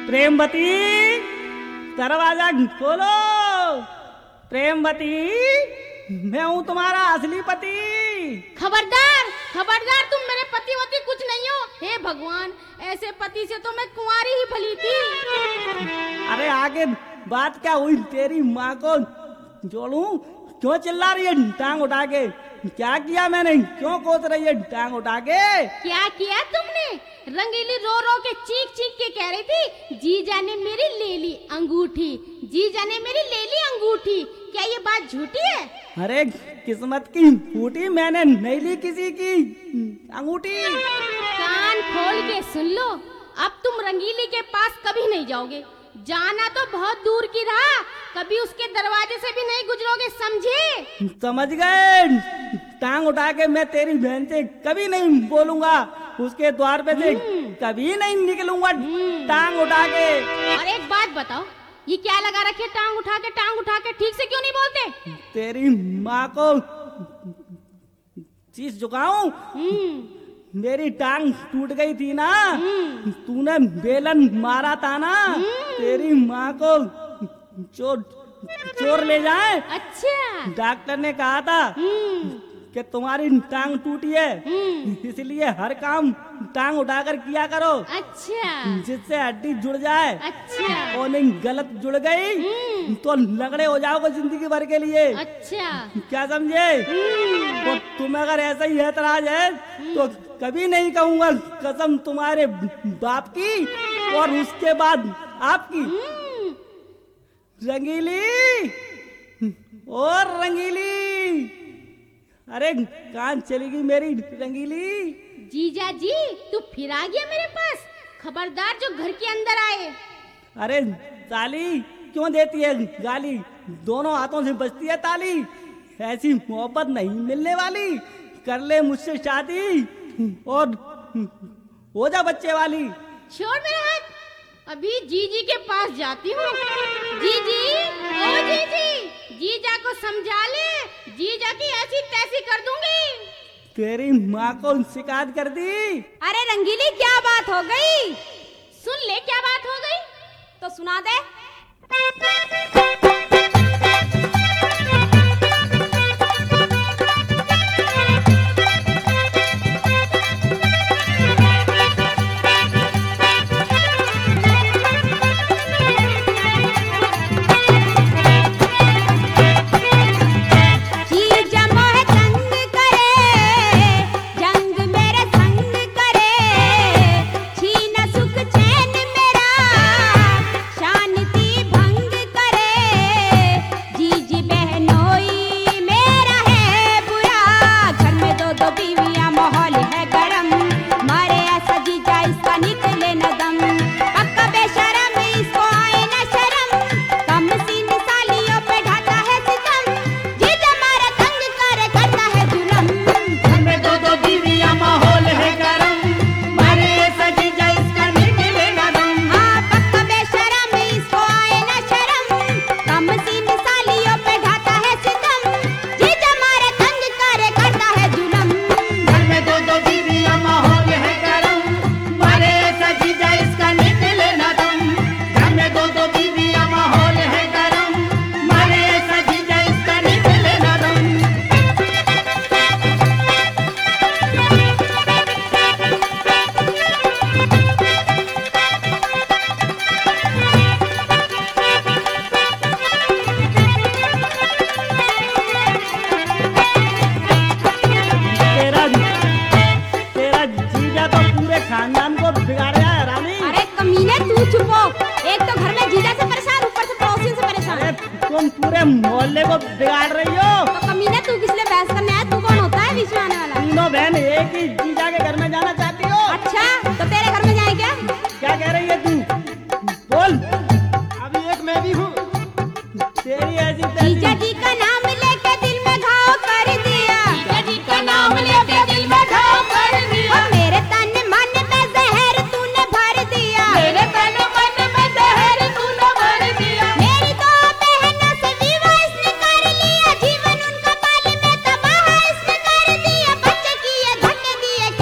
प्रेमवती, दरवाजा खोलो। प्रेमवती, मैं हूँ तुम्हारा असली पति। खबरदार, खबरदार, तुम मेरे पति वती कुछ नहीं हो। हे भगवान, ऐसे पति से तो मैं कुंवारी ही भली थी। अरे आगे बात क्या हुई? तेरी माँ को जोड़ूं? क्यों चिल्ला रही है टांग उठा के? क्या किया मैंने? क्यों कोस रही है टांग उठा के? क्या किया तुमने? रंगीली रो रो के चीख चीख के कह रही थी, जीजा ने मेरी ले ली अंगूठी, जीजा ने मेरी ले ली अंगूठी। क्या ये बात झूठी है? अरे किस्मत की फूटी, मैंने नहीं ली किसी की अंगूठी। कान खोल के सुन लो, अब तुम रंगीली के पास कभी नहीं जाओगे। जाना तो बहुत दूर की रहा, कभी उसके दरवाजे से भी नहीं गुजरोगे, समझे? समझ गए। टांग उठा के मैं तेरी बहन से कभी नहीं बोलूंगा, उसके द्वार पे से कभी नहीं निकलूंगा टांग उठा के। और एक बात बताओ, ये क्या लगा रखे टांग उठा के? टांग उठा के ठीक से क्यों नहीं बोलते? तेरी माँ को चीज झुकाऊं? मेरी टांग टूट गई थी ना, तूने बेलन मारा था ना, तेरी माँ को चोर ले जाए। अच्छा, डॉक्टर ने कहा था कि तुम्हारी टांग टूटी है, इसलिए हर काम टांग उठाकर किया करो। अच्छा, जिससे हड्डी जुड़ जाए। अच्छा, और नहीं गलत जुड़ गई तो लगड़े हो जाओगे जिंदगी भर के लिए। अच्छा, क्या समझे? तो तुम्हें अगर ऐसा ही ऐतराज है तो कभी नहीं कहूंगा कसम तुम्हारे बाप की और उसके बाद आपकी। रंगीली, और रंगीली, अरे कहाँ चली गई मेरी रंगीली? जीजा जी, तू फिर आ गया मेरे पास। खबरदार जो घर के अंदर आए। अरे ताली क्यों देती है गाली? दोनों हाथों से बजती है ताली। ऐसी मोहब्बत नहीं मिलने वाली। कर ले मुझसे शादी और हो जा बच्चे वाली। छोड़ मेरा हाथ, अभी जीजी के पास जाती हूँ। जीजी, ओ जीजी, जीजा को समझा ले, जीजा की ऐसी तैसी कर दूंगी। तेरी माँ को शिकायत कर दी। अरे रंगीली, क्या बात हो गई? सुन ले, क्या बात हो गई तो सुना दे। मोहल्ले को बिगाड़ रही हो। तो कमीने, तू किस लिए बहस करने आया? तू कौन होता है बीच में आने वाला? तीनों बहन एक ही जीजा के घर में जाना चाहती हो। अच्छा, तो तेरे घर में जाए क्या? क्या कह रही है तू? बोल। अभी एक मैं भी हूँ। तेरी ऐसी जीजा जी का नाम लेके दिल में घाव कर दिया, जीजा जी का नाम लेके दिल में घाव कर दिया। मेरे तन मन में जहर तूने भर दिया, मेरे तन मन में जहर तूने भर दिया। मेरी दो बहनों से विवाह इसने कर लिया, जीवन उनका बाल में तबाह इसने कर दिया। बच्चे किए धक्के दिए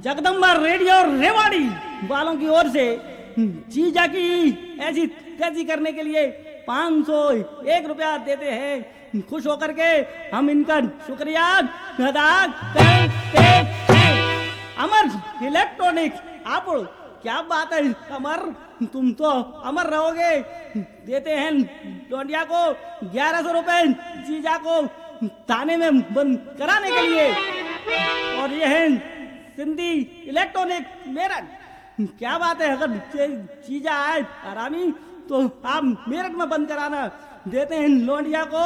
जगदम्बा रेडियो रेवाड़ी वालों की ओर से जीजा की ऐसी तैसी करने के लिए 501 रुपया देते हैं। खुश होकर के हम इनका शुक्रिया अदा करते हैं। अमर इलेक्ट्रॉनिक, आप क्या बात है अमर, तुम तो अमर रहोगे। देते हैं लौंडिया को 1100 रुपए जीजा को थाने में बंद कराने के लिए। और ये है सिंधी इलेक्ट्रॉनिक मेरठ, क्या बात है, अगर जीजा आए आरामी तो आप मेरठ में बंद कराना। देते हैं लौंडिया को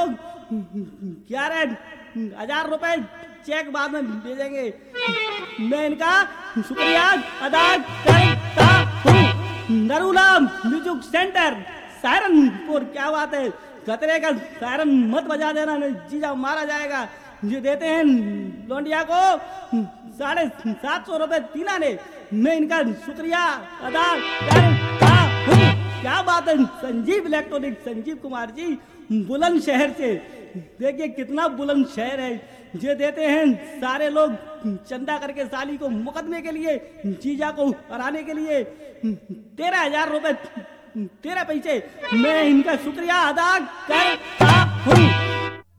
11,000 रुपए, चेक बाद में भेजेंगे। मैं इनका शुक्रिया अदा करता हूँ। नरूला म्यूजिक सेंटर सहारनपुर, क्या बात है, खतरे का सायरन मत बजा देना, नहीं जीजा मारा जाएगा। ये देते हैं लौंडिया को 750 रुपए तीना ने। मैं इनका शुक्रिया अदा करता हूँ। क्या बात है, संजीव इलेक्ट्रॉनिक, संजीव कुमार जी बुलंदशहर से, देखिए कितना बुलंद शहर है। ये देते हैं सारे लोग चंदा करके साली को मुकदमे के लिए, जीजा को हराने के लिए 13,000 रुपए 13 पैसे। मैं इनका शुक्रिया अदा करता हूँ।